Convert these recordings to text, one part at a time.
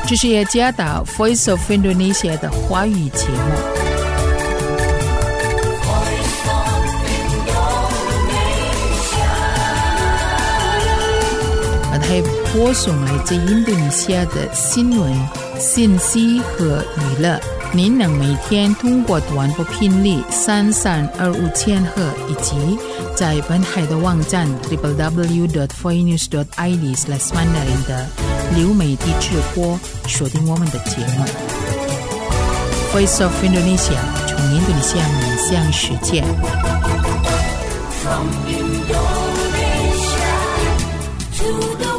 这是雅加达 Voice of Indonesia 的华语节目。还播送来自印度尼西亚的新闻、信息和娱乐。您能每天通过短波频率3325千赫以及在本海的网站 www.voinews.id/mandarin 的流媒体直播锁定我们的节目。Voice of Indonesia 从印度尼西亚面向世界。From Indonesia to the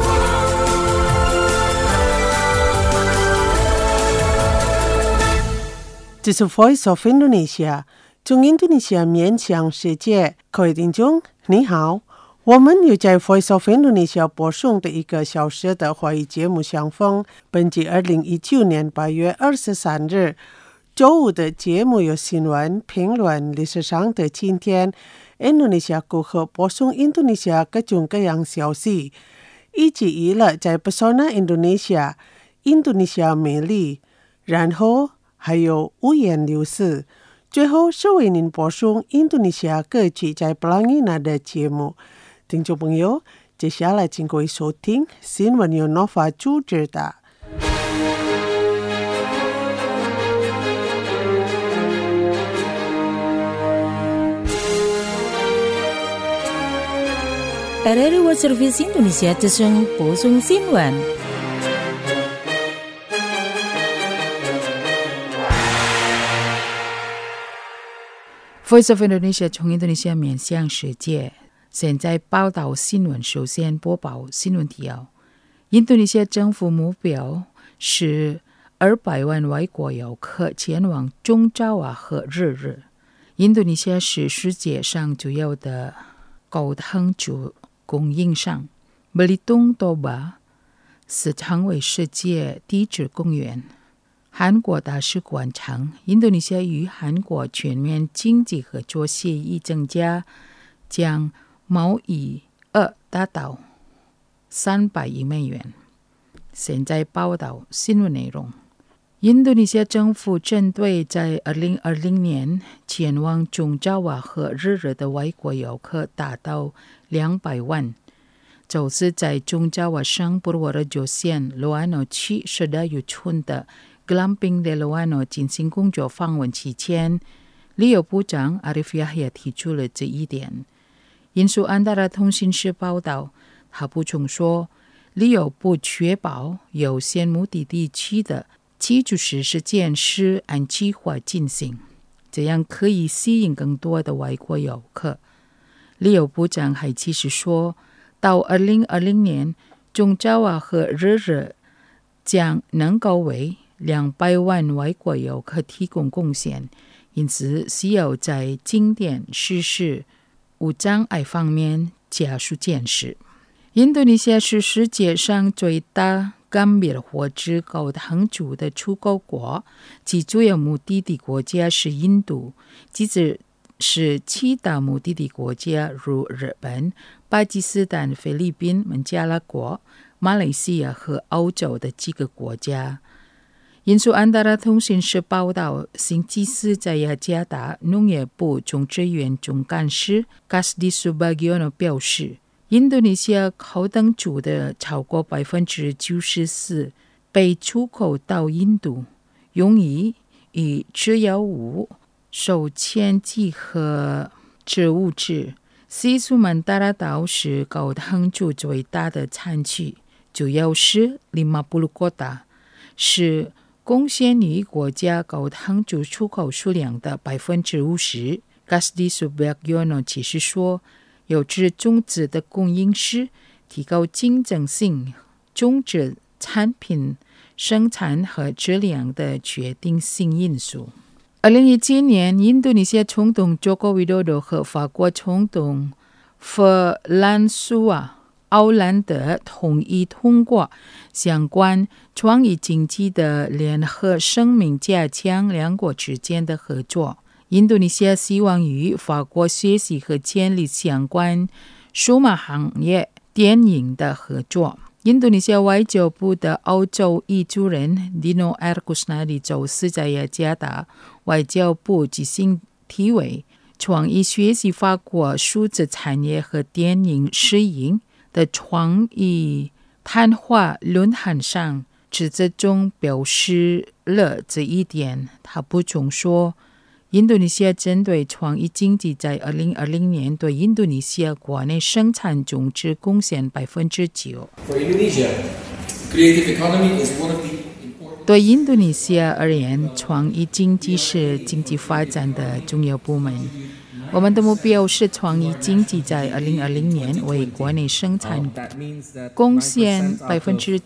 这是 Voice of Indonesia 从印度尼西亚面向世界。各位听众你好，我们又在 Voice of Indonesia 播送的1个小时的华语节目相逢。本季2019年8月23日周五的节目有新闻、评论、历史上的今天、印度尼西亚顾客播送印度尼西亚各种各样消息，以及娱乐在 Pesona Indonesia 印度尼西亚美丽，然后还有五颜六色。最后是为您播送印度尼西亚歌曲在布朗伊纳的节目。听众朋友，接下来请各位收听新闻由 Nova 主持的。 RRI World Service Indonesia 之声播送新闻。Voice of Indonesia 从印度尼西亚面向世界。现在报道新闻，首先播报新闻提要。印度尼西亚政府目标是200万外国游客前往中爪哇和日日。印度尼西亚是世界上主要的高汤猪供应商。Belitung Toba 是成为世界地质公园。韩国大使馆称，印度尼西亚与韩国全面经济合作协议增加，将贸易额达到300亿美元。现在报道新闻内容。印度尼西亚政府针对在2020年前往中爪哇和日日的外国游客达到200万。就是在中爪哇省布罗热县罗安诺区设的渔村的Glamping de Loano 进行工作访问期间，旅游部长 Arif Yahya 提出了这一点。引述安达拉通讯社报道，他补充说，旅游部确保优先目的地区的居住实践是按计划进行，这样可以吸引更多的外国游客。旅游部长还解释说，到2020年，中爪哇和日日将能够为200万外国游客提供贡献，因此需要在景点设施无障碍方面加速建设。印度尼西亚是世界上最大甘米尔火质高汤猪的出口国，其主要目的地国家是印度，其次是其他目的地国家如日本、巴基斯坦、菲律宾、孟加拉国、马来西亚和欧洲的几个国家。引述安达拉通讯社报道，星期四在雅加达农业部种植园总干事 Kasdi Subagiono 表示，印度尼西亚高等猪的超过94%被出口到印度，用于制药物、手铅剂和植物质。西苏曼达拉岛是高等猪最大的产区，主要是50 kota， 是贡献于国家高汤猪出口数量的50%。Kasdi Subagiono 解释说，有志种植的供应是提高竞争性种植产品生产和质量的决定性因素。2017年，印度尼西亚总统 Joko Widodo 和法国总统弗兰苏瓦奥兰德同意通过相关创意经济的联合声明，加强两国之间的合作。印度尼西亚希望与法国学习和建立相关数码行业电影的合作。 印度尼西亚外交部的欧洲译主任 Dino Erkusnadi 周四在雅加达外交部举行题为创意学习法国数字产业和电影适应的创意谈话论坛上，指责中表示了这一点。他补充说，印度尼西亚针对创意经济在2020年对印度尼西亚国内生产总值贡献 9%。对印度尼西亚而言，创意经济是经济发展的重要部门。我们的目标是创意经济在2020年为国内生产贡献 9%，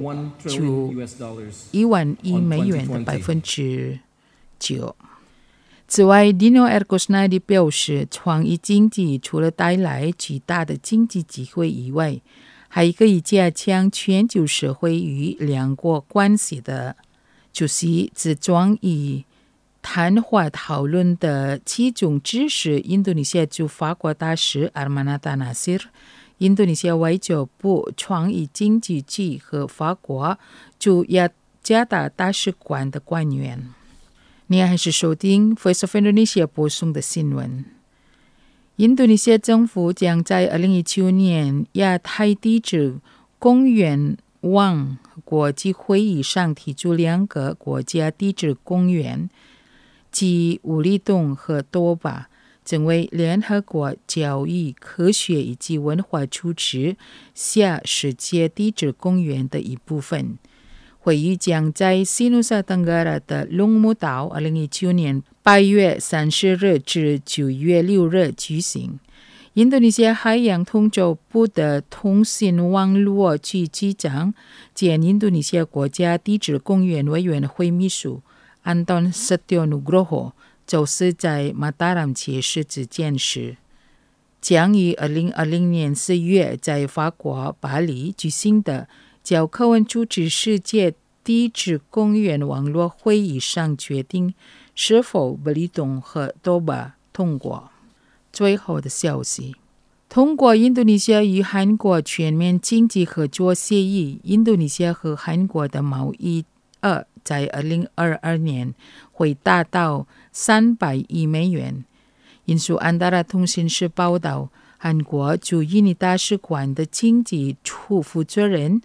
1万亿美元的 9%。此外 Dino Erkusnadi 表示，创意经济除了带来巨大的经济机会以外，还可以加强全球社会与两国关系的。主席自创意谈话讨论的其中支持印度尼西亚驻法国大使 Armanata Nasir、 印度尼西亚外交部创意经济局和法国驻雅加达大使馆的官员。你还是收听 Voice of Indonesia 播送的新闻。印度尼西亚政府将在2019年亚太地质公园网国际会议上提出2个国家地质公园，即武利洞和多巴，成为联合国教育、科学以及文化组织下世界地质公园的一部分。会议将在西努萨登加拉的龙目岛2019年8月30日至9月6日举行。印度尼西亚海洋通州部的通信网络局局长兼印度尼西亚国家地质公园委员会秘书 Anton Setyonugroho 周四在马达拉揭示这件事，将于2020年4月在法国巴黎举行的教科文组织世界地质公园网络会议上决定是否武利洞和多巴通过。最后的消息，通过印度尼西亚与韩国全面经济合作协议，印度尼西亚和韩国的贸易额在2022年会达到300亿美元。引述安达拉通讯社报道，韩国驻印尼大使馆的经济处负责人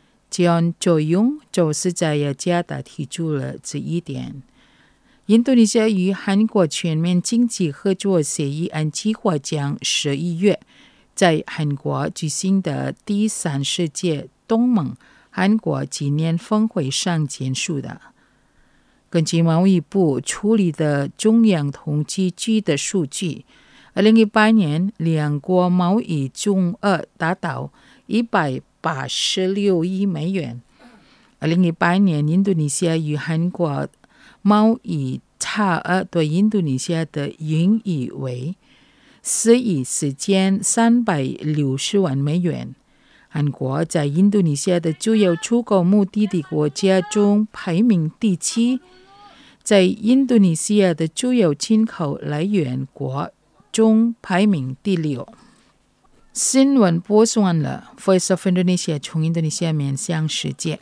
John Joyung 周四在雅加达提出了这一点。印度尼西亚与韩国全面经济合作协议按计划将11月在韩国举行的第30届东盟韩国纪念峰会上签署的。根据贸易部处理的中央统计局的数据，2018年两国贸易总额达到186亿美元。2018年印度尼西亚与韩国贸易差额对印度尼西亚的盈余为4亿4360万美元。韩国在印度尼西亚的主要出口目的地国家中排名第7，在印度尼西亚的主要进口来源国中排名第6。新闻播送完了。 Voice of Indonesia 从印度尼西亚面向世界。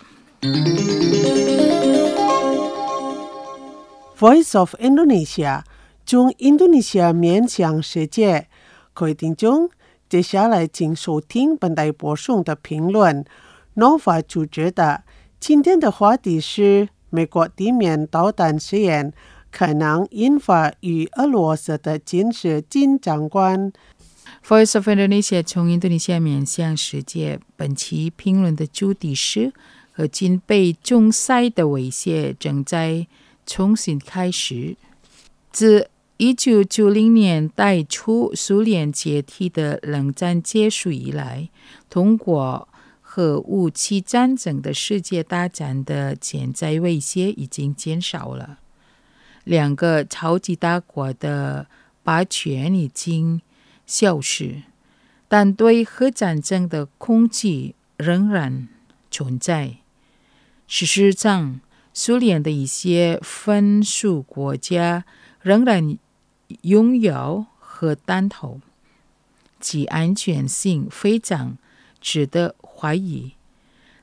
Voice of Indonesia 从印度尼西亚面向世界。各位听众，接下来请收听本台播送的评论。Nova 主持的今天的话题是美国地面导弹试验可能引发与俄罗斯的军事紧张关。 Voice of Indonesia 从印度尼西亚面向世界。本期评论的主题是和军备竞赛的威胁正在重新开始。自1990年代初苏联解体的冷战结束以来，通过核武器战争的世界大战的潜在威胁已经减少了。2个超级大国的霸权已经消失，但对核战争的恐惧仍然存在。事实上，苏联的一些附属国家仍然拥有核弹头，其安全性非常值得怀疑。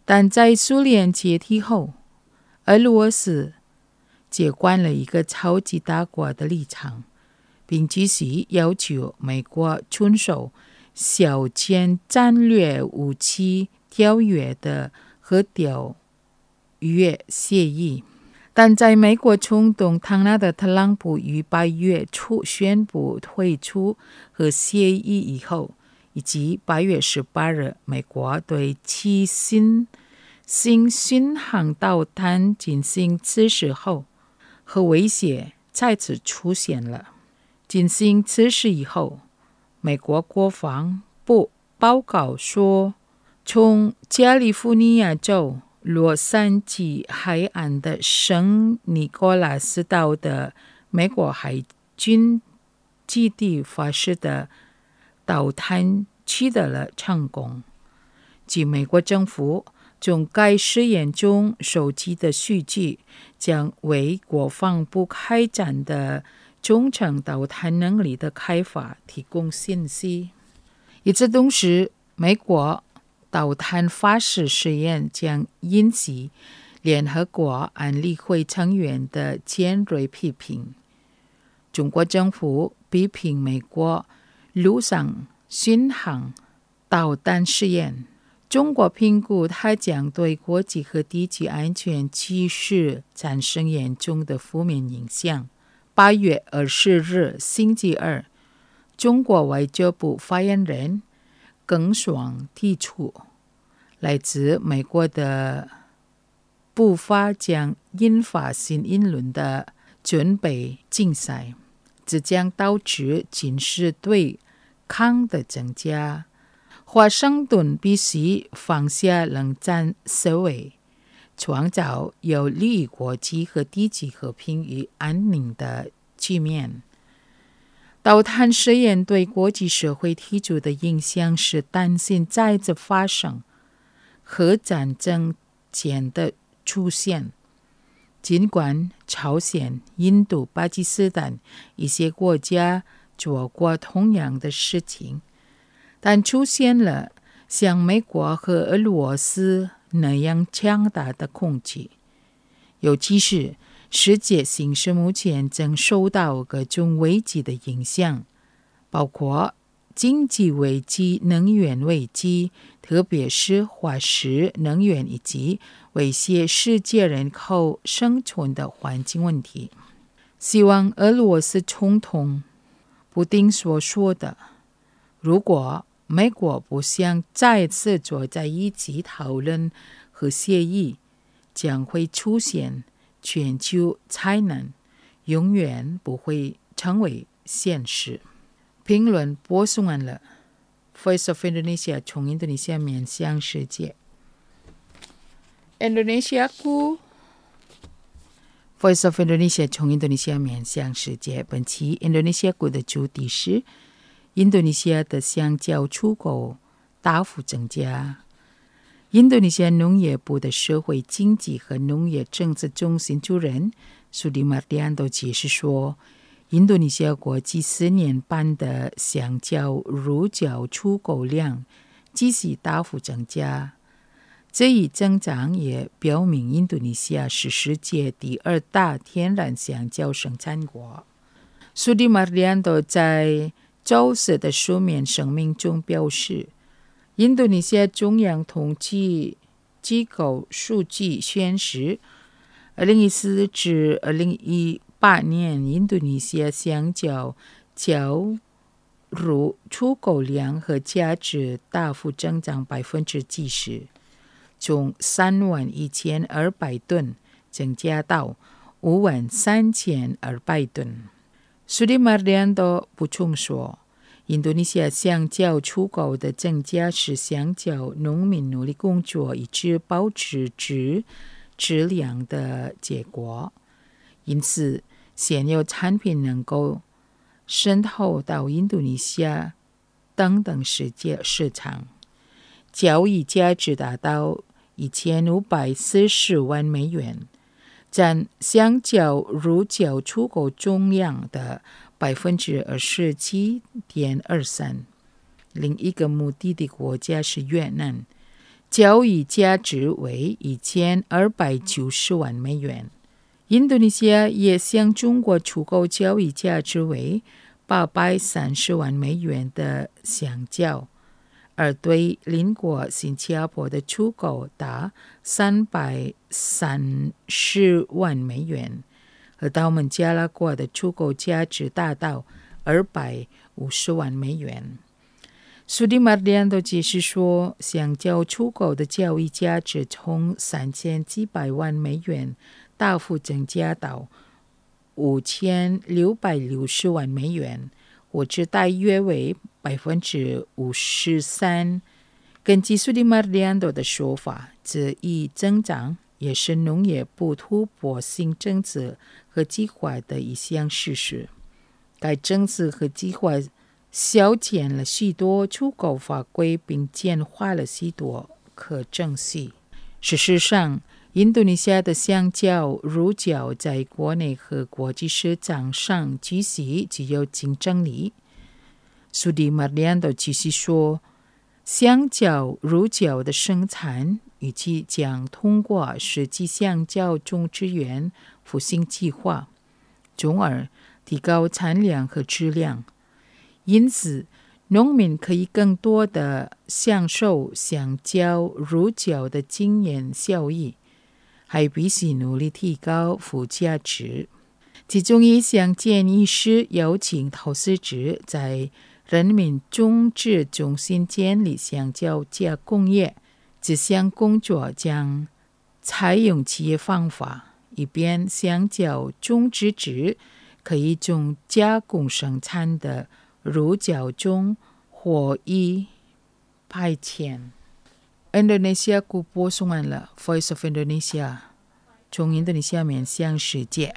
但在苏联解体后，俄罗斯接管了一个超级大国的立场，并继续要求美国遵守削减战略武器条约的核条约协议。但在美国总统唐纳德·特朗普于8月初宣布退出核协议以后，以及8月18日美国对其新巡航导弹进行测试后，核威胁再次出现了。进行测试以后，美国国防部报告说，从加利福尼亚州洛杉矶海岸的圣尼古拉斯岛的美国海军基地发射的导弹取得了成功。据美国政府从该试验中收集的数据，将为国防部开展的中程导弹能力的开发提供信息。与此同时，美国导弹发射试验将引起联合国安理会成员的尖锐批评。中国政府批评美国陆上巡航导弹试验，中国评估它将对国际和地区安全趋势产生严重的负面影响。8月20日星期二，中国外交部发言人耿爽提出，来自美国的步伐将引发新一轮的军备竞赛，这将导致军事对抗的增加。华盛顿必须放下冷战思维，创造有利于国际和地区和平与安宁的局面。导弹试验对国际社会提出的影响是担心再次发生核战争前的出现。尽管朝鲜、印度、巴基斯坦一些国家做过同样的事情，但出现了像美国和俄罗斯那样强大的恐惧。尤其是世界形势目前正受到各种危机的影响，包括经济危机、能源危机，特别是化石能源以及威胁世界人口生存的环境问题。希望俄罗斯总统普丁所说的，如果美国不想再次坐在一起讨论核协议，将会出现全球灾难，永远不会成为现实。评论播送完了。Voice of Indonesia 从印度尼西亚面向世界。Indonesiaku Voice of Indonesia 从印度尼西亚面向世界。本期 Indonesiaku 的主题是印度尼西亚的香蕉出口大幅增加。印度尼西亚农业部的社会经济和农业政策中心主任苏迪马蒂安都解释说，印度尼西亚过去4年半的香蕉入角出口量继续大幅增加。这一增长也表明印度尼西亚是世界第2大天然香蕉生产国。苏迪马蒂安都在周四的书面声明中表示，印度尼西亚中央统计机构数据显示，2014至2018年，印度尼西亚香蕉交入出口量和价值大幅增长70%，从31200吨增加到53200吨。苏迪马蒂安都补充说，印度尼西亚香蕉出口的增加是香蕉农民努力工作一直保持质量的结果，因此现有产品能够渗透到印度尼西亚等世界市场，交易价值达到1540万美元，占香蕉入角出口总量的27.23%。另一个目的地国家是越南， 交易价值为1290万美元。印度尼西亚也向中国出口交易价值为830万美元的橡胶，而对邻国新加坡的出口达330万美元，和到孟加拉国的出口价值达到250万美元。Sudimardianto 解释说，橡胶出口的交易价值从3700万美元大幅增加到5660万美元，或者大约为53%。根据Sudimardianto的说法，这一增长也是农业部突破性政策和计划的一项事实。该政策和计划削减了许多出口法规，并简化了许多可证系。事实上，印度尼西亚的橡胶乳胶在国内和国际市场上继续具有竞争力。Sudimardianto继续说，橡胶乳胶的生产预计将通过实际橡胶种植园复兴计划，从而提高产量和质量。因此，农民可以更多地享受橡胶乳胶的经验效益，还必须努力提高附加值。其中一项建议是邀请投资者在人民种植中心建立橡胶加工业。这项工作将采用企业方法，以便橡胶种植者可以从加工生产的乳胶中获益派遣。Indonesia 故播送完了 Voice of Indonesia， 从印度尼西亚面向世界。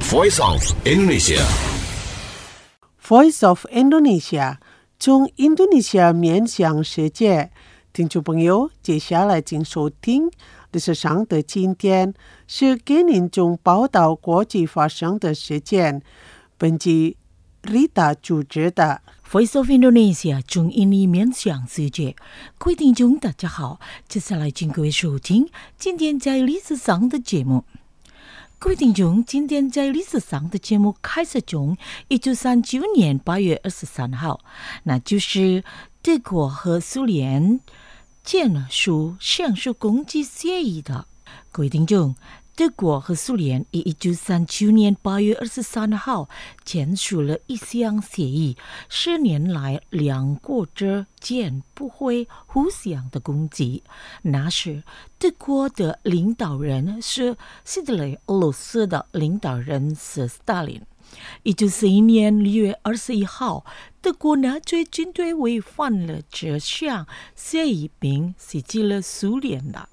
Voice of Indonesia Voice of Indonesia 从印度尼西亚面向世界。听众朋友，接下来请收听历史上的今天，是给您中报道国际发生的事件。本集 Rita 主持的 Voice of Indonesia 从印尼面向世界。各位听众大家好，接下来请各位收听今天在历史上的节目。各位听众，今天在历史上的节目开始从1939年8月23号，那就是德国和苏联签署相互攻击协议的。各位听众，德国和苏联于1939年8月23号签署了一项协议，10年来两国之间不会互相的攻击。那时德国的领导人是希特勒，俄罗斯的领导人是斯大林。1941年6月21号，德国纳粹军队违反了这项协议，并袭击了苏联的。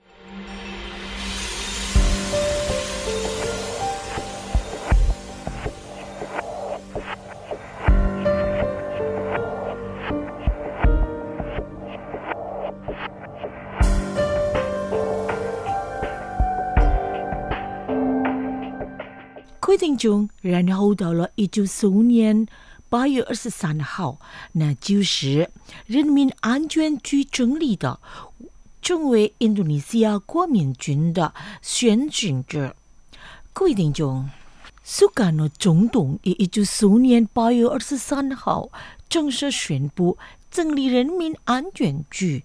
各位听众，然后到了1945年8月23号，那就是人民安全局成立的，成为印度尼西亚国民军的选举者。各位听众，苏甘诺总统于1945年8月23号正式宣布成立人民安全局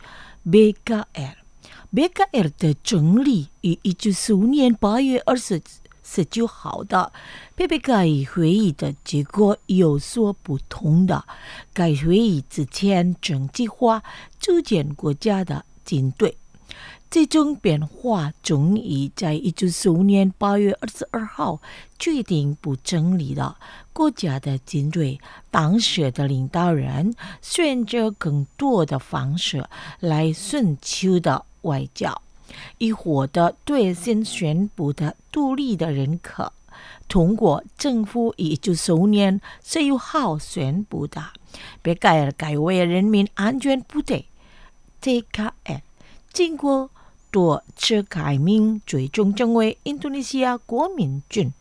BKR。BKR 的成立于1945年8月19号的 PPK 会议的结果有所不同的。该会议之前正计划组建国家的军队，这种变化终于在1945年8月22号决定不成立了国家的军队。当时的领导人选择更多的方式来寻求的外交，以获得对新宣布的独立的认可。通过政府于1945年11号宣布的 BKR 改为人民安全部队 TKR， 经过多次改名，最终成为印度尼西亚国民军。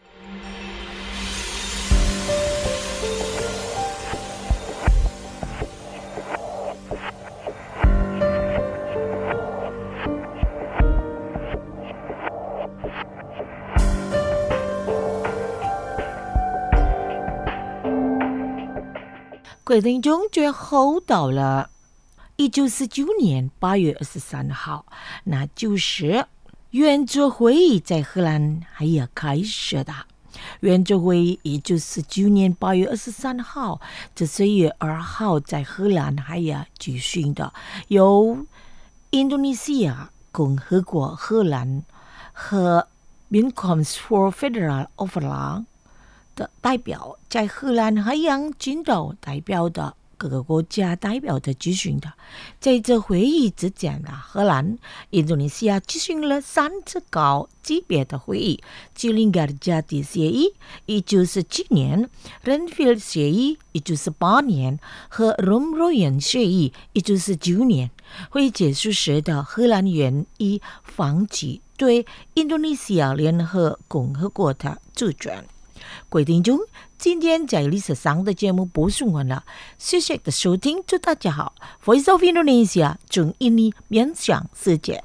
各位听众，最后到了1949年8月23号，那就是圆桌会议在荷兰还要开始的。圆桌会议1949年8月23号至4月2号在荷兰还要举行的，由印度尼西亚共和国、荷兰和 Binnenkomst voor Federal Overleg的代表，在荷兰海洋军岛代表的各个国家代表的举行的。在这会议之前的荷兰、印度尼西亚举行了3次高级别的会议，吉林加加蒂协议1997年、Renville协议1998年和 Romroyen协议1999年。会议结束时的荷兰愿意放弃对印度尼西亚联合共和国的主权。各位听众，今天在历史上的节目播送完了，谢谢的收听，祝大家好。Voice of Indonesia 从印尼面向世界。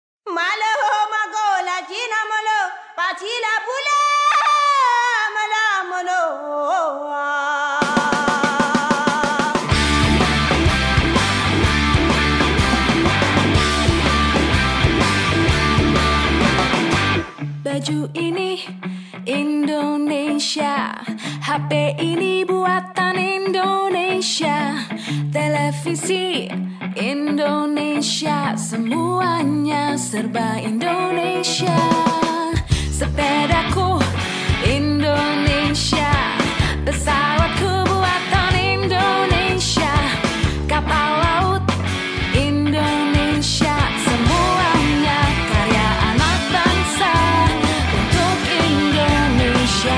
Baju ini Indonesia, HP ini buatan Indonesia, televisi Indonesia, semuanya serba Indonesia. Sepedaku Indonesia, pesawatku buatan Indonesia, kapal laut Indonesia, semuanya karya anak bangsa untuk Indonesia.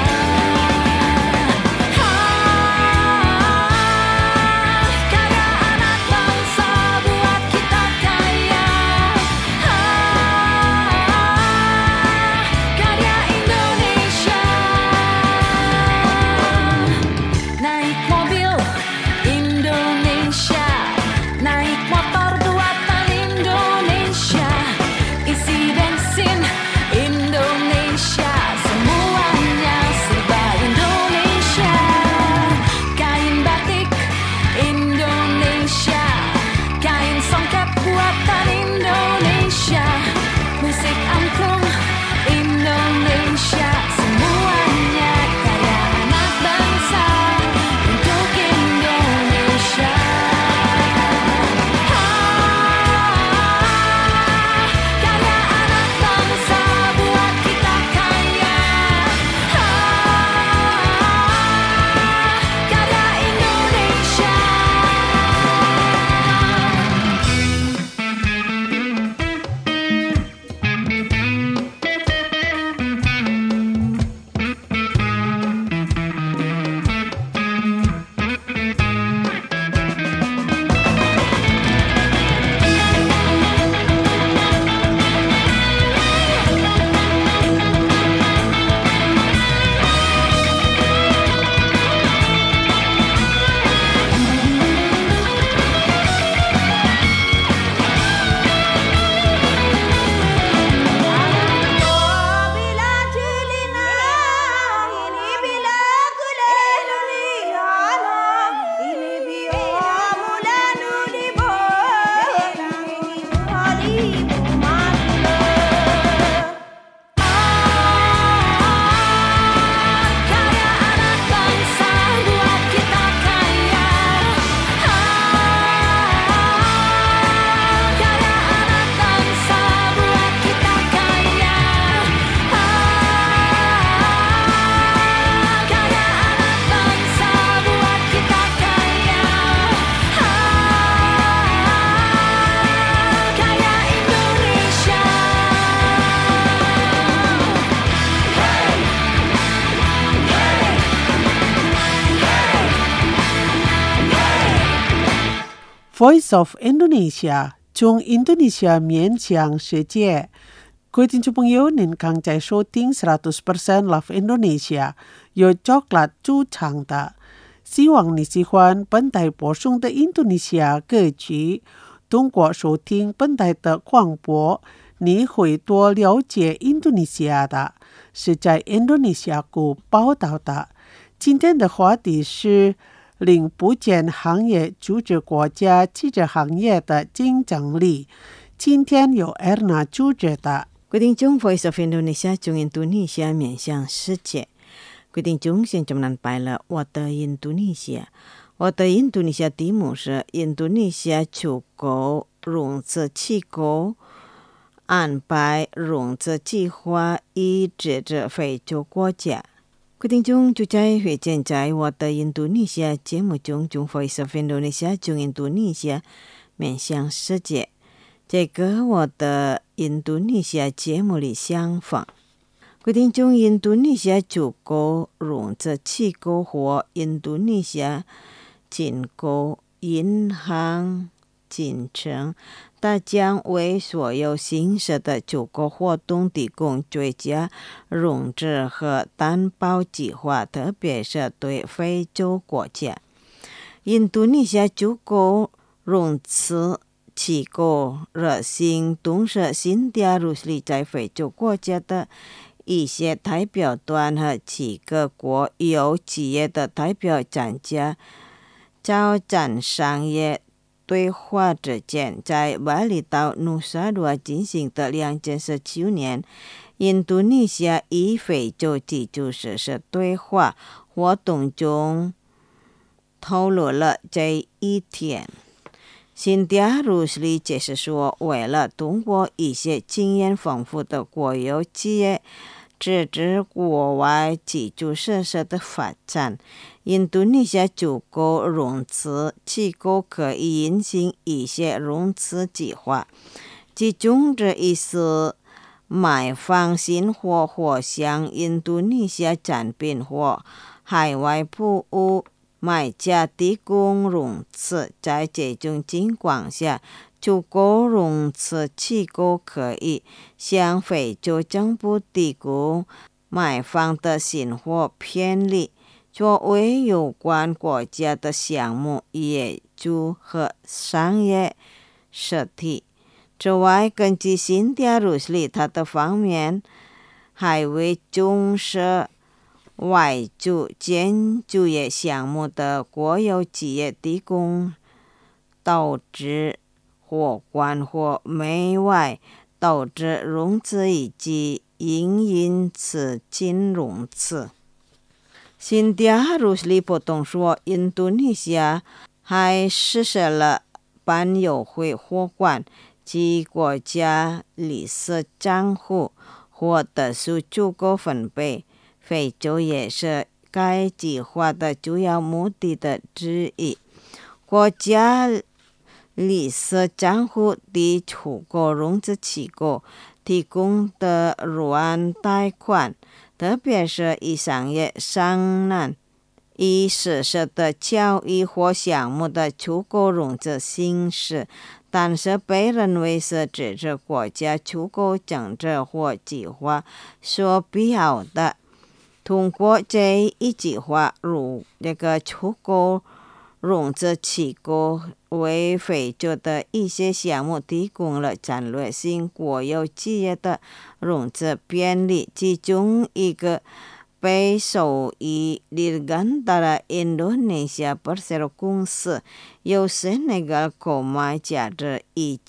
Voice of Indonesia 从印度尼西亚面向世界。各位听众朋友，您刚在收听100% Love Indonesia 由 Coklat 主唱的。希望你喜欢本台播送的印度尼西亚歌曲。通过收听本台的广播，你会多了解印度尼西亚的，是在印度尼西亚国报道的。今天的话题是零部件行业组织国家汽车行业的竞争力。今天由 Erna 主持的。 各位听众 Voice of Indonesia 从印度尼西亚面向世界。各位听众现在们拜了我的印度尼西亚。我的印度尼西亚题目是印度尼西亚出口融资机构安排融资计划以支持非洲国家。各位听众就在会见在我的印度尼西亚节目中，从 Voice of Indonesia 从印度尼西亚面向世界。这个我的印度尼西亚节目里相仿。各位听众，印度尼西亚出口融资机构或印度尼西亚进口银行进程，它将为所有新设的出口活动提供最佳融资和担保计划，特别是对非洲国家。印度尼西亚出口融资机构热心董事辛迪亚·鲁斯利在非洲国家的一些代表团和几个国有企业的代表参加招展商业对话之间，在巴厘岛努萨杜进行的2019年印度尼西亚与非洲自助实施对话活动中透露了这一点。辛迪亚·鲁斯利解释说，为了通过一些经验丰富的国有企业支持国外自助设施的发展，印度尼西亚出口融资机构可以引进一些融资计划，其中之一是买方新货或向印度尼西亚产品或海外服务买家提供融资。在这种情况下，出口融资机构可以向非洲政府提供买方的新货便利，作为有关国家的项目业主和商业实体。此外，根据辛迪亚·鲁斯利，他的方面还为重视外租建筑业项目的国有企业提供投资或关或美外投资融资以及营运资金融资。辛迪亚·鲁斯利补充说，印度尼西亚还实施了办优惠货款及国家利息账户或特殊出口分配。非洲也是该计划的主要目的的之一。国家利息账户对出口融资机构提供的软贷款，特别是以商业商难已实施的交易或项目的出口融资形式，但是被认为是支持国家出口政策或计划所必要的。通过这一计划，如这个出口融资机构为非洲的一些项目提供了战略性国有企业的融资便利，其中一个被授予Dirgantara Indonesia Persero 公司由Senegal购买价值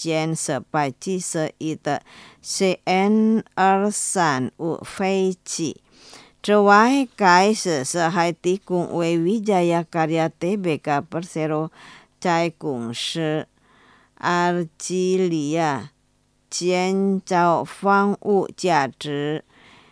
1471的 CN235 飞机。此外，该设施还提供为 Wijaya Karya Tbk Persero 在公司阿尔及利亚建造房屋价值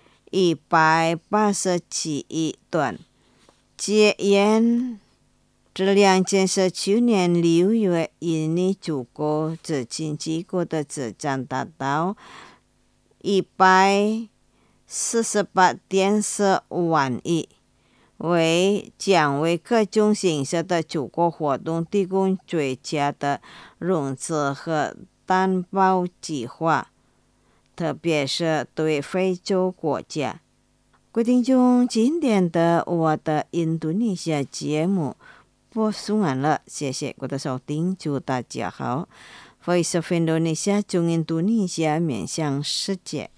187亿吨。戒严这2019年6月，印尼出口资金机构的资产达到148.4万亿， 为将为各种形式的救国活动提供最佳的融资和担保计划，特别是对非洲国家。各位听众，今天的我的印度尼西亚节目播送完了，谢谢各位的收听，祝大家好。Voice of Indonesia 中印度尼西亚面向世界。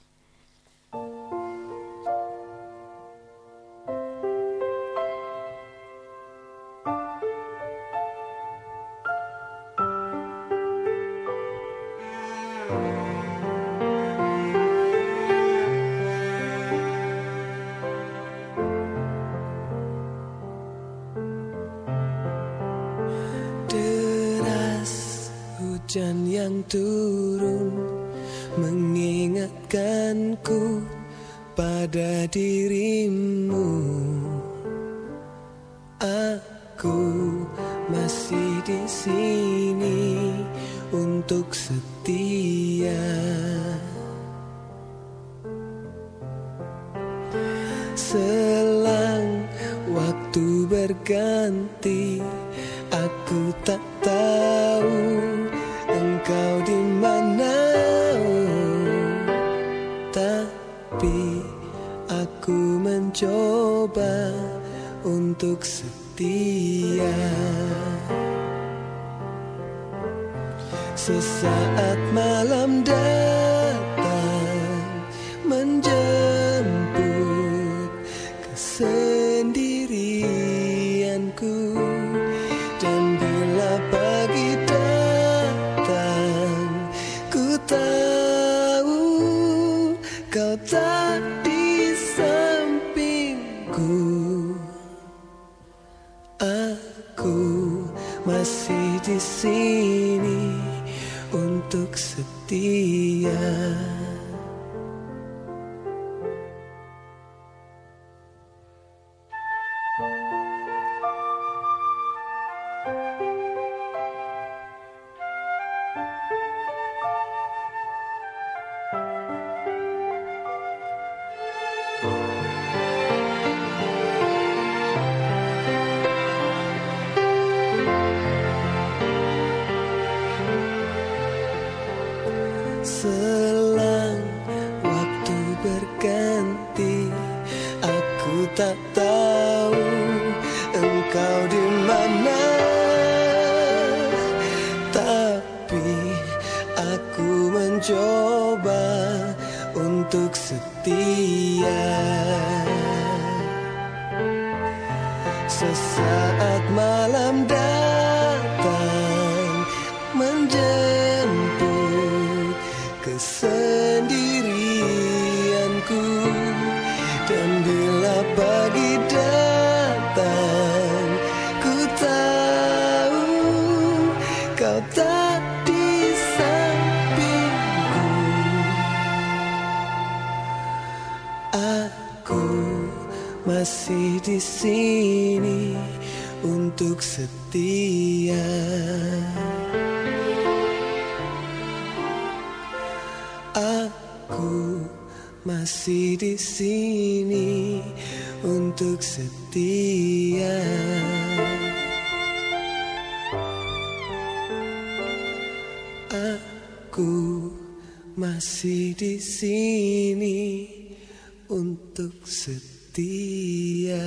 Hujan yang turun mengingatkanku pada dirimu. Aku masih di sini untuk setia. Selang waktu berganti, aku tak tahu engkau di mana, tapi aku mencoba untuk setia. Sesaat malam datang menjemput kesendirianku, dan bila pagi tahu kau tak di sampingku. Aku masih di sini untuk setia. Selang waktu berganti, aku tak tahu engkau di mana, tapi aku mencoba untuk setia. Sesaat malam datang menjemput kesendirianku, dan bila pagi datang ku tahu kau tak di sampingku. Aku masih di sini untuk setia. Aku masih di sini untuk setia. Aku masih di sini untuk setia.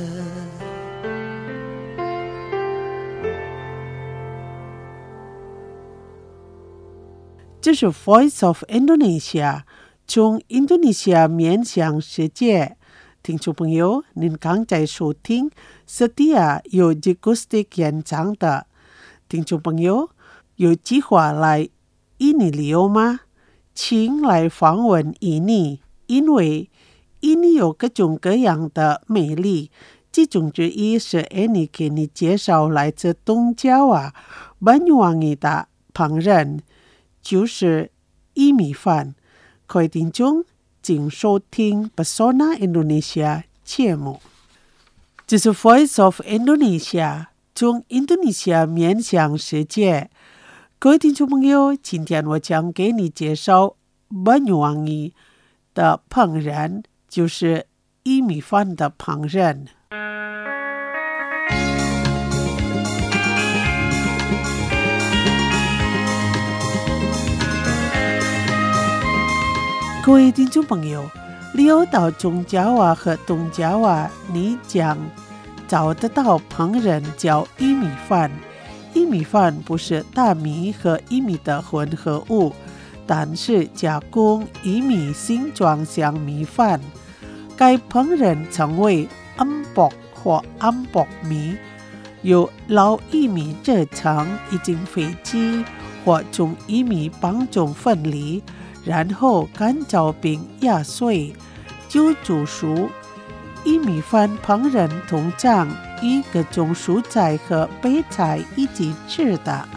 这是 Voice of Indonesia 从印度尼西亚面向世界。听众朋友，您刚在收听 Setia 有 Acoustic 演唱的。听众朋友，有计划来印尼旅游吗？请来访问印尼，因为印尼有各种各样的美丽，其中之一是安妮给你介绍来自东爪哇Banyuwangi的烹饪，就是薏米饭。各位听众，请收听 Pesona Indonesia 节目。这是 Voice of Indonesia 从印度尼西亚面向世界。各位听众朋友，今天我将给你介绍 Banyuwangi 的烹饪，就是薏米饭的烹饪。 各位听众朋友，溜到中爪哇和东爪哇，你将找得到烹饪叫玉米饭。玉米饭不是大米和玉米的混合物，但是加工玉米形状像米饭。该烹饪称为安博或安博米，由老玉米制成，已经废弃或从玉米棒中分离，然后干燥并压碎，就煮熟。玉米饭烹饪通常与各种蔬菜和配菜一起吃的。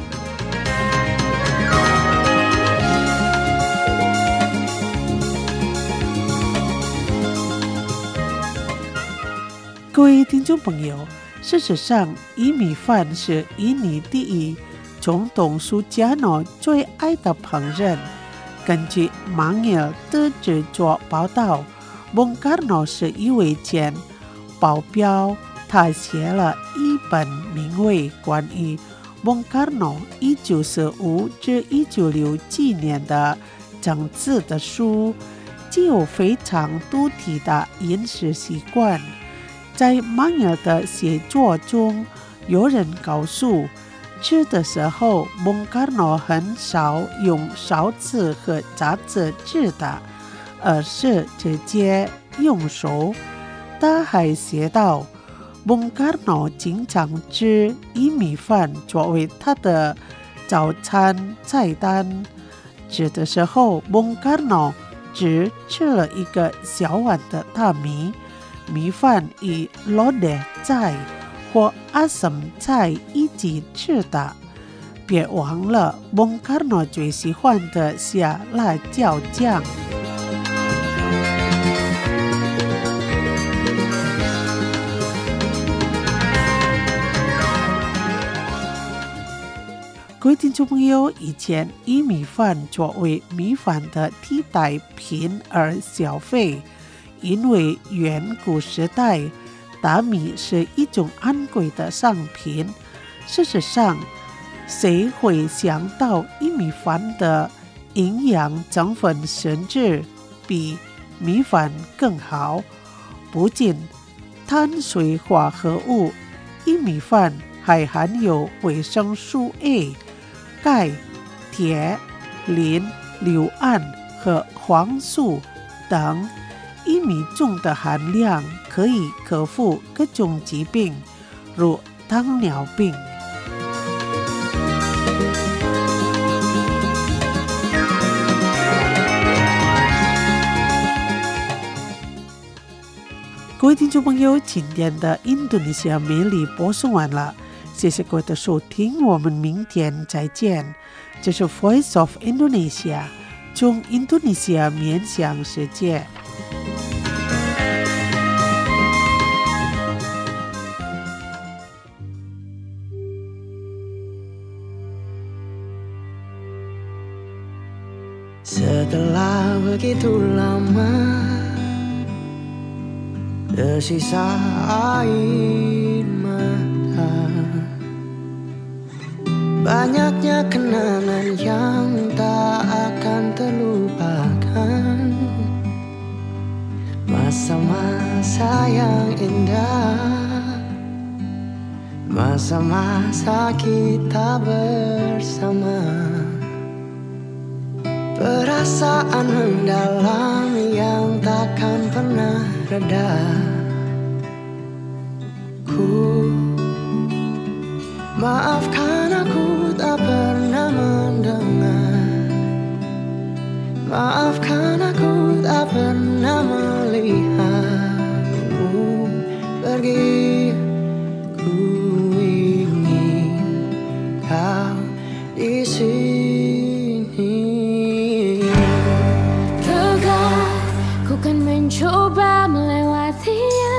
各位听众朋友，事实上，玉米饭是印尼第一总统苏加诺最爱的烹饪。根据马尔的制作报道，蒙卡诺是一位前保镖，他写了一本名为《关于蒙卡诺1945至1967年的政治的书》，既有非常独特的饮食习惯。在马尔的写作中，有人告诉吃的时候，蒙卡诺很少用勺子和叉子吃的，而是直接用手。他还写道，蒙卡诺经常吃玉米饭作为他的早餐菜单。吃的时候，蒙卡诺只吃了一个小碗的大米。米饭与罗德菜或阿什菜一起吃的。别忘了，蒙卡诺最喜欢的下辣椒酱。各位听众朋友，以前玉米饭作为米饭的替代品而消费。因为远古时代，大米是一种昂贵的商品。事实上，谁会想到玉米饭的营养成分甚至比米饭更好？不仅碳水化合物，玉米饭还含有维生素 A、钙、铁、磷、硫胺和黄素等。玉米中的含量可以克服各种疾病，如糖尿病。各位听众朋友，今天的印度尼西亚美丽播送完了，谢谢各位的收听，我们明天再见。这是 Voice of Indonesia， 从印度尼西亚面向世界。 Setelah begitu lama, tersisa air mata, banyaknya kenangan yang tak akan terlupakan, masa-masa yang indah, masa-masa kita bersama. Perasaan mendalam yang takkan pernah reda. Ku maafkan aku tak pernah mendengar, maafkan aku tak pernah melihatmu pergi. Ku ingin kau di sini. Mencoba melewatinya,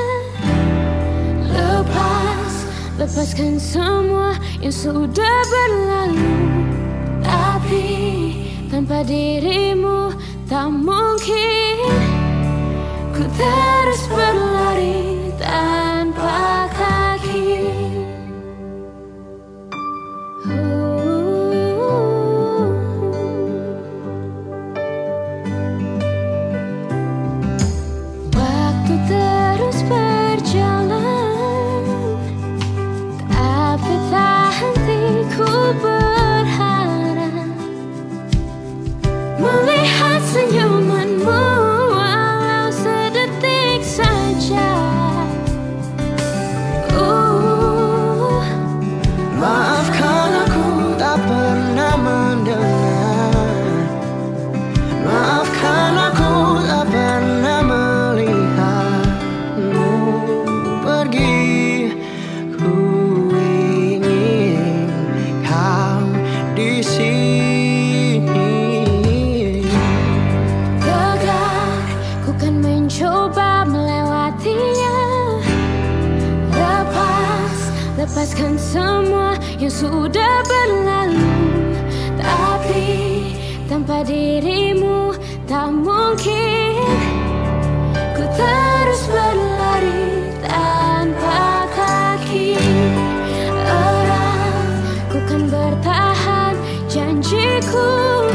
lepaskan semua yang sudah berlalu. Tapi tanpa dirimu tak mungkin ku terus berlari tanpa kaki. mencoba melewatinya. Lepaskan semua yang sudah berlalu. Tapi tanpa dirimu tak mungkin ku terus berlari tanpa kaki. Erat ku kan bertahan, janjiku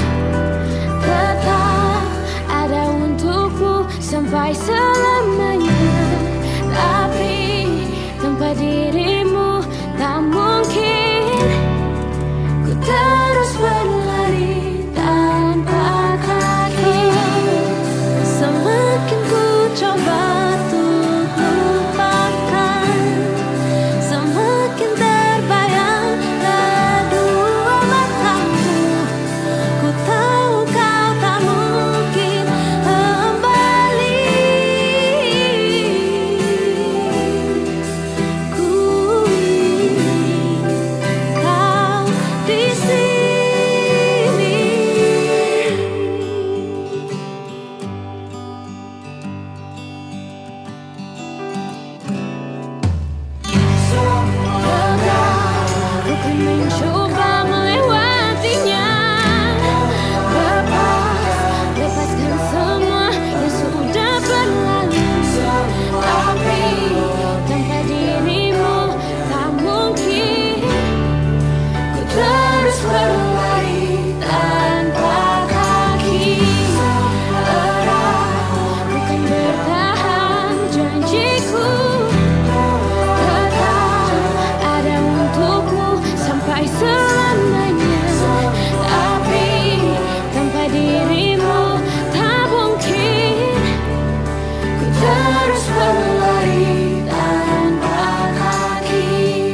tetap ada untukmu sampai selamanya. Tapi tanpa dirimu tak mungkin ku terus berlari tanpa kaki. Semakin ku coba untuk lupakan, semakin terbayang kedua mataku. Ku tahu kau tak mungkin kembali. Ku ingin kau di sini. Ku kan mencoba melewatinya. Lepaskan semua yang sudah berlalu. Tapi tanpa dirimu tak mungkin ku terus berlari tanpa kaki. Erat ku kan bertahan, janjiku tetap ada untukmu sampai selamanya. Tapi tanpa dirimu tak mungkin ku terus berlari tanpa kaki.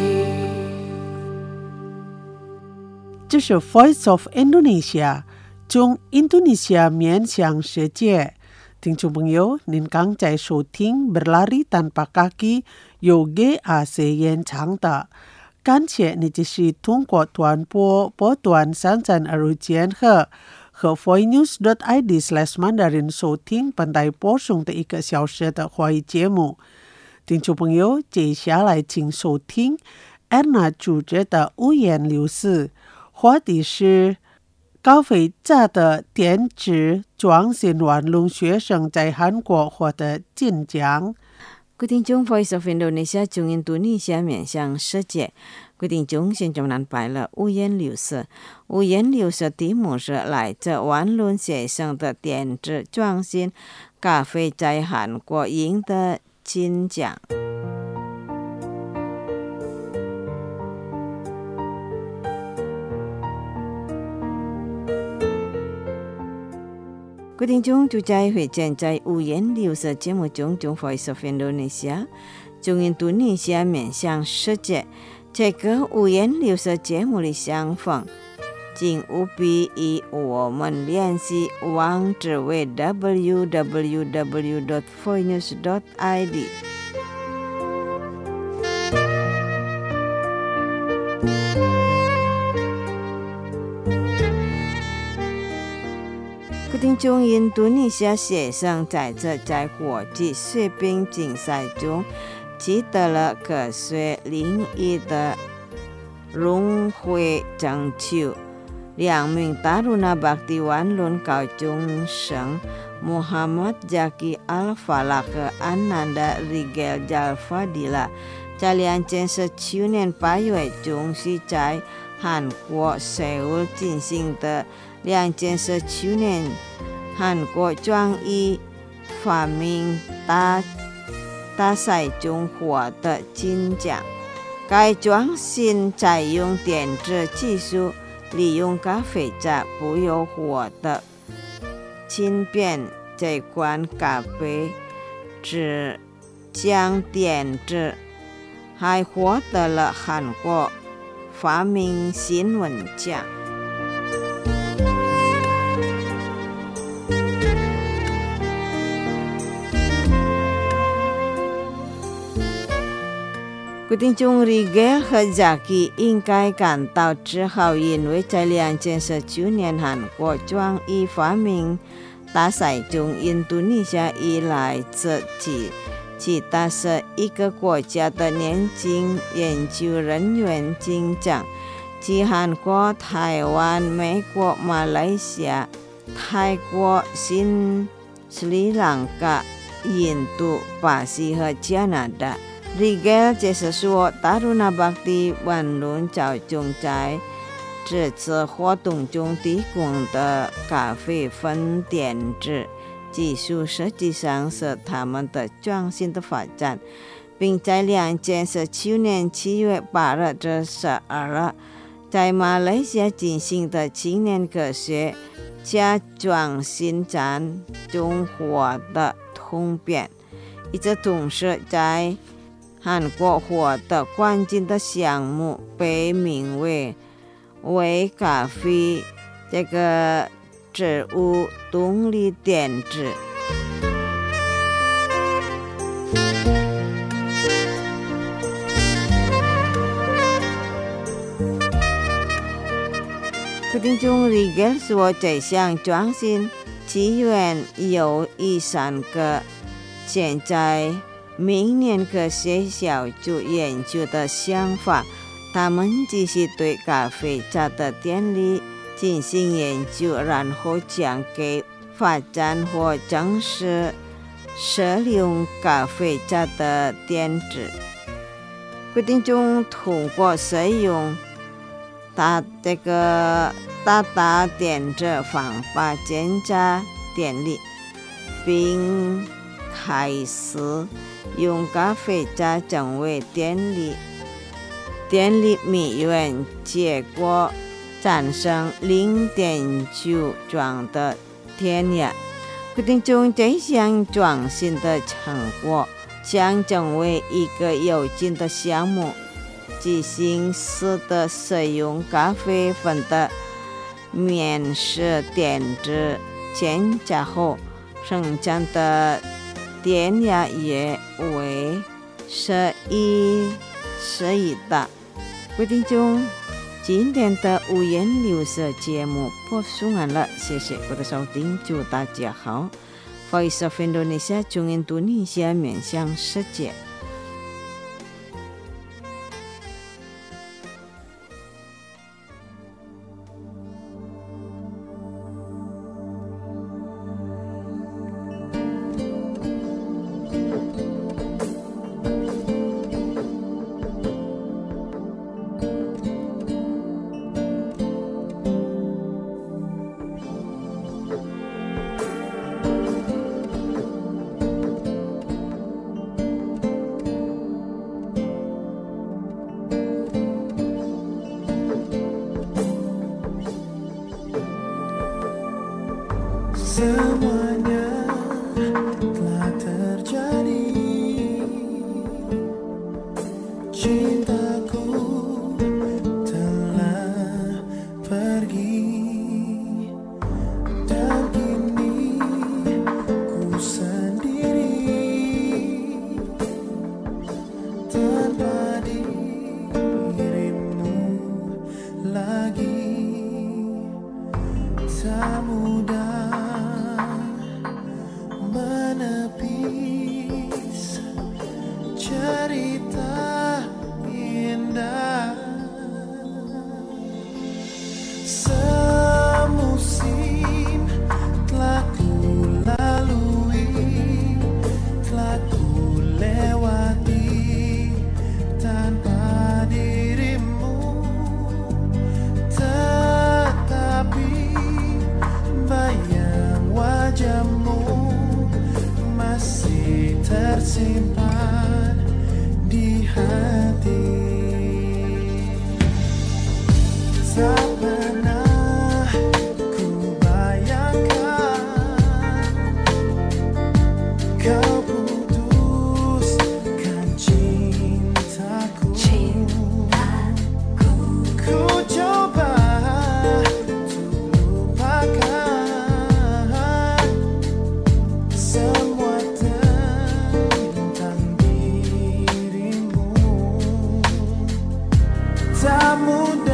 这是 Voice of Indonesia 中印度尼西亚面向世界。听众朋友，您刚在收听 Berlari Tanpa Kaki 由 GAC 演唱的。感谢你继续通过短波波段上站2千赫和 voinews.id/mandarin 收听本台播送的1个小时的华语节目。听众朋友，接下来请收听 Anna 主持的五颜六色，话题是高飞炸的电子装新玩弄学生在韩国获得金奖。 quý聽眾 Voice of Indonesia 中印度尼西亞面向世界。quý聽眾現在南白了五顏六色。五顏六色題目是來自玩弄學生的電子裝新咖啡在韓國贏得金獎。quý聽眾就在會見在五顏六色節目中 Voice of Indonesia 中印度尼西亞面向世界。這個五顏六色節目的相逢，請務必與我們聯繫，網址為 www.voinews.id。quý聽眾印度尼西亞學生在國際水平競賽中取得了科學領域的榮譽成就。2名達魯納巴克蒂玩弄高中生 Muhammad Zaki Al-Falak 和 Ananda Rigel Jalfadila 在2019年8月中是在韓國首爾進行的2019年韓國創意發明大賽中獲得金獎。該裝新採用電子技術，利用咖啡渣不用火的輕便這款咖啡只將電子，還獲得了韓國發明新聞獎。quý聽眾 Rigel 和 Zaki 應該感到自豪，因為在2019年韓國創意發明大赛中，印度尼西亚以来自其81个国家的年轻研究人员进奖，即韩国、台湾、美国、马来西亚、泰国、斯里兰卡、印度、巴西和加拿大。Rigel 解释说，达鲁纳巴蒂万伦教中在这次活动中提供的咖啡分点制技术实际上是他们的创新的发展，并在2017年7月8日至12日在马来西亚进行的青年科学家创新展中获得通变。与此同时，在韩国获得冠军的项目被名为咖啡这个植物动力电池。决定中 Rigel 说，这项创新起源有3个现在明年科学小组研究的想法，他们只是对咖啡渣的电力进行研究，然后将给发展或正式使用咖啡渣的电池。决定中通过使用大电池方法增加电力，并开始用咖啡渣成为电力来源，结果产生0.9壮的电压。决定中这项创新的成果将成为一个有劲的项目，进行式的使用咖啡粉的免式电池添加后生产的电压约为11大。决定中今天的五颜六色节目播送完了，谢谢各位收听，祝大家好。Voice of Indonesia 中印度尼西亚面向世界。 Semuanya telah terjadi, cintaku telah pergi, dan kini ku sendiri tanpa dirimu lagi. Tak mudah menepis cerita indah, semusim telah ku lalui, telah ku lewati tanpa dirimu, tetapi bayang wajahmu masih tersimpan di hati. Tak pernah ku bayangkan kau putuskan cintaku. Ku coba untuk lupakan semua tentang dirimu. Tak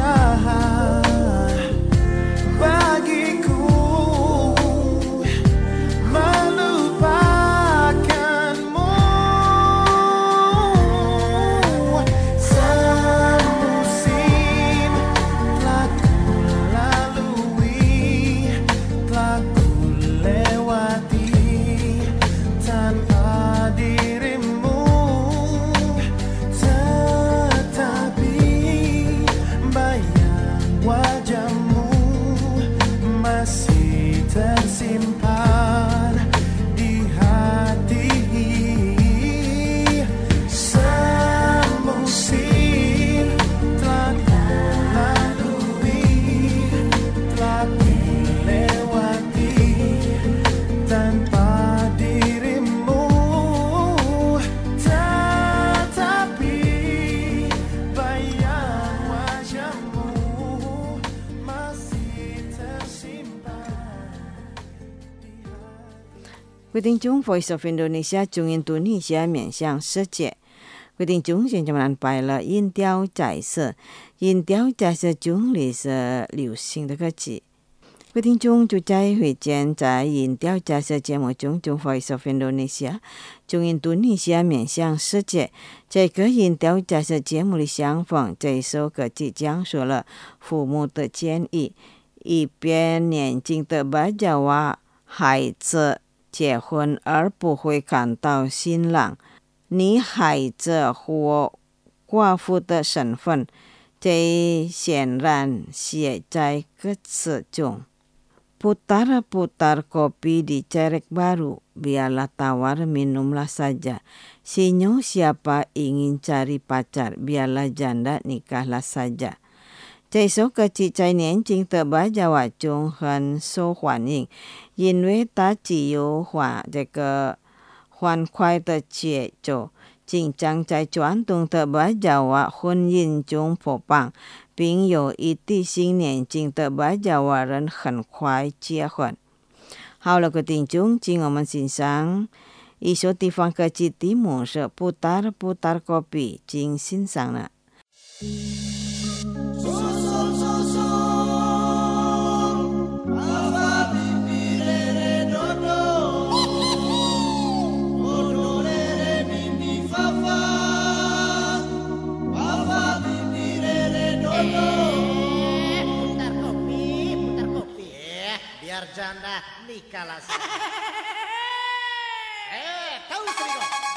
mudah bagiku 规定中 Voice of Indonesia 中印度尼西亚面向世界。规定中现在安排了音调彩色，音调彩色中里是流行的歌曲。规定中就在会见在音调彩色节目中Voice of Indonesia 中印度尼西亚面向世界。这个音调彩色节目里相逢，这首歌曲讲述了父母的建议，一边年轻的巴加瓦孩子结婚而不会看到新郎，女孩子或寡妇的身份，这显然写在歌词中。Putar-putar kopi di cerek baru, biarlah tawar minumlah saja. Sinyo siapa ingin cari pacar, biarlah janda nikahlah saja. 这首歌曲在年轻的巴加瓦中很受欢迎，因为它具有这个欢快的节奏，经常在传统的巴加瓦婚姻中播放，并有一定性年轻的巴加瓦人很快结婚。好了，各位听众，请我们欣赏一首地方歌曲，题目是 Putar-putar Kopi， 请欣赏了。 Biar janda nikahlah saja. Tahu serigo.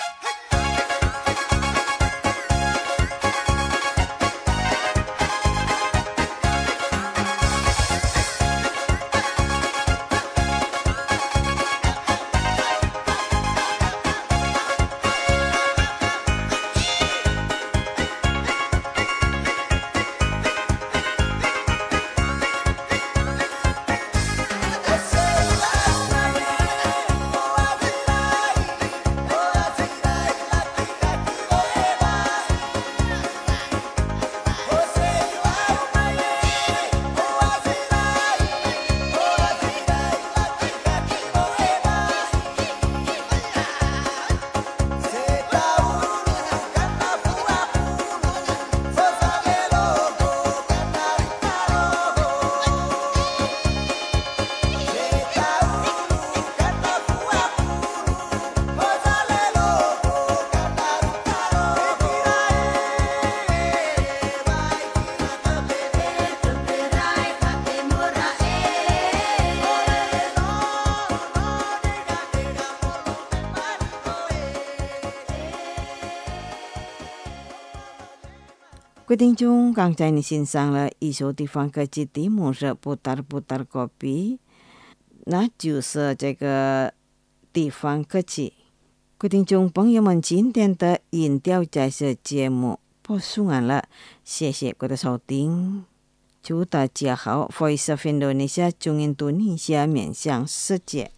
各位听众，刚才你欣赏了一首地方歌曲，题目是 Putar-putar Kopi， 那就是这个地方歌曲。各位听众朋友们，今天的音调彩色节目播送完了，谢谢各位的收听，祝大家好 ，Voice of Indonesia 中印度尼西亚面向世界。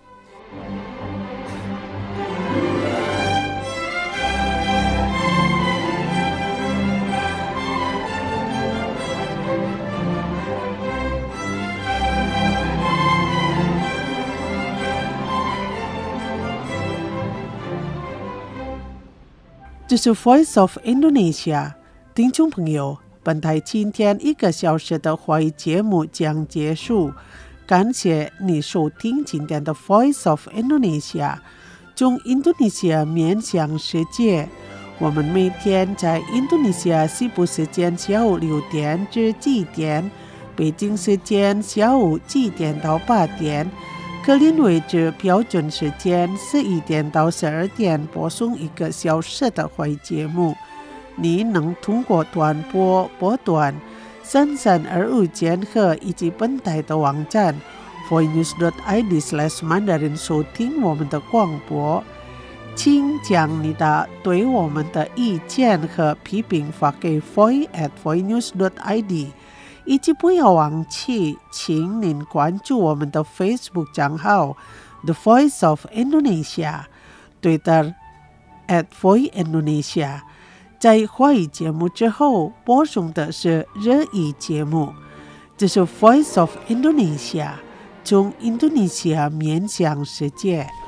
这是 Voice of Indonesia， 听众朋友，本台今天1个小时的华语节目将结束，感谢你收听今天的 Voice of Indonesia， 中印度尼西亚面向世界。我们每天在印度尼西亚西部时间下午6点至7点，北京时间下午7点到8点。格林威治标准时间11点到12点播送1个小时的华语节目。你能通过短波波段3325千赫以及本台的网站 voinews.id/mandarin 收听我们的广播。请将你的对我们的意见和批评发给 voice@voinews.id，以及不要忘记，请您关注我们的 Facebook 账号 The Voice of Indonesia， Twitter @voiceindonesia。在华语节目之后，播送的是日语节目。这是 Voice of Indonesia， 从印度尼西亚面向世界。